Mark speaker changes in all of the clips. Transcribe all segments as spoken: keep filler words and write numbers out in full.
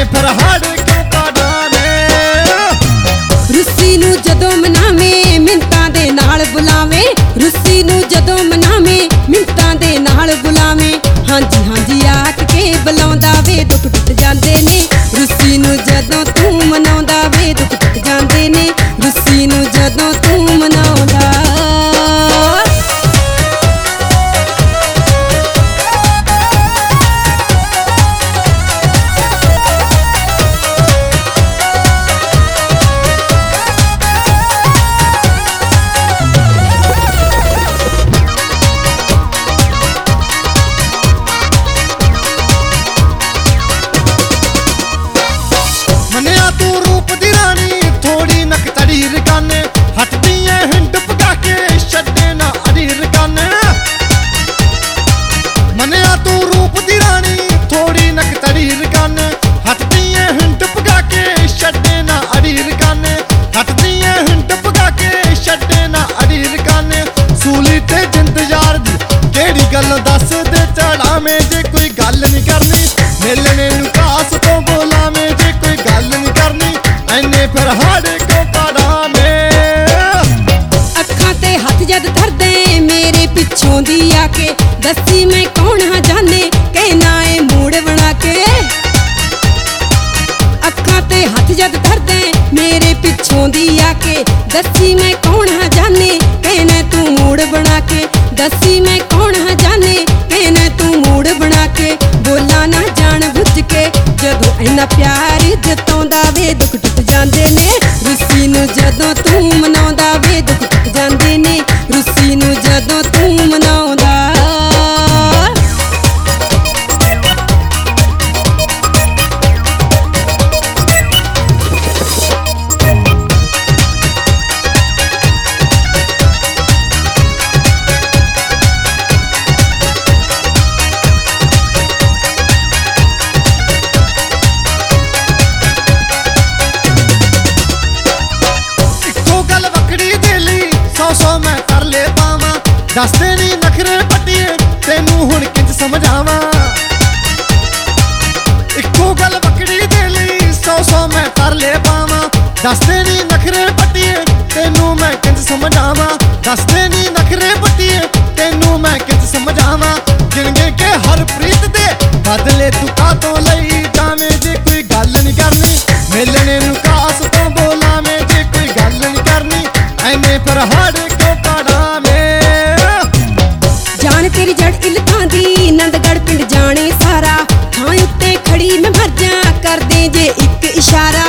Speaker 1: फिर हाड़ क्यों पाड़ावे।
Speaker 2: रुस्सी नू जदों मनावे मिंतां दे नाल बुलावे, रुस्सी नू जदों मनावे मिंतां दे नाल बुलावे। हांजी हांजी आख के बुलाउंदा वे दुख टुट जांदे ने, रुस्सी नू जदों तू मनाउंदा वे दुख टुट जांदे ने, रुस्सी नू जदों तू मनाउंदा।
Speaker 1: मनिया तू रूप दी रानी थोड़ी नक तड़ीर कन, हटदी है हिंड पका के छड्डे ना अड़ीर कन। मनिया तू रूप दी रानी थोड़ी नक तड़ीर कन, हटदी है हिंड पका के छड्डे ना अड़ीर कन, हटदी है हिंड पका के छड्डे ना अड़ीर कन। सूली ते जिंद यार दी केड़ी गल दस दे चढ़ावे, जे कोई गल नहीं करनी मिलने नू कास तो बोलावे, जे कोई गल नहीं करनी ऐने फिर हाड़ क्यों पाड़ावे।
Speaker 2: अखां ते हथ जद धरदे मेरे पिछों दी आके, दसी मैं कौन हां जाने कहना ए मूड बना के। अखां ते हथ जद धरदे मेरे पिछों दी आके, दसी मैं कौन हां जाने कहना तू मूड बना के, दसी मैं कौन हां जाने कहना तू मूड बना के। बोला ना जान बुझ के जदों इन्ना प्यार जताउंदा वे दुख टुट जांदे ने, रुस्सी नू जदों तू मनाउंदा वे दुख टुट जांदे ने, रुस्सी नू जदों तू मनाउंदा।
Speaker 1: सौ मैं कर ले पावा, दसदे नी नखरे पट्टिए तेनू हुण किंज समझावा। इक्को गल बकड़ी दे लई सौ सौ मैं कर ले पावा, दसदे नी नखरे पट्टिए तेनू मैं किंज समझावा, दसदे नी नखरे पट्टिए तेनू मैं किंज समझावा। गिणगे के हर प्रीत दे बदले तू कातों लई जावे, जे कोई गल नहीं करनी मिलने नू कास तो बोलावे, जे कोई गल नहीं करनी ऐने फिर हाड़ क्यों पाड़ावे।
Speaker 2: जान तेरी जड़ इलतां दी नंदगढ़ पिंड जाने सारा, थां उत्ते खड़ी मैं मर जा कर दे जे इक इशारा।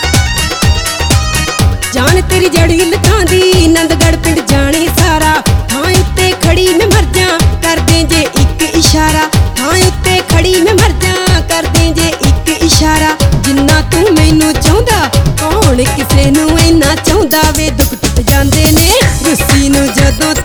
Speaker 2: जान तेरी जड़ इलतां दी नंदगढ़ पिंड जाने सारा, थां उत्ते खड़ी मैं मर जा कर दे जे इक इशारा, थां उत्ते खड़ी मैं मर जा कर दे जे इक इशारा। जिन्ना तू मैनू चाहुंदा कौन किसे नू इन्ना चाहुंदा वे दुख टुट जांदे ने, रुस्सी नू जदों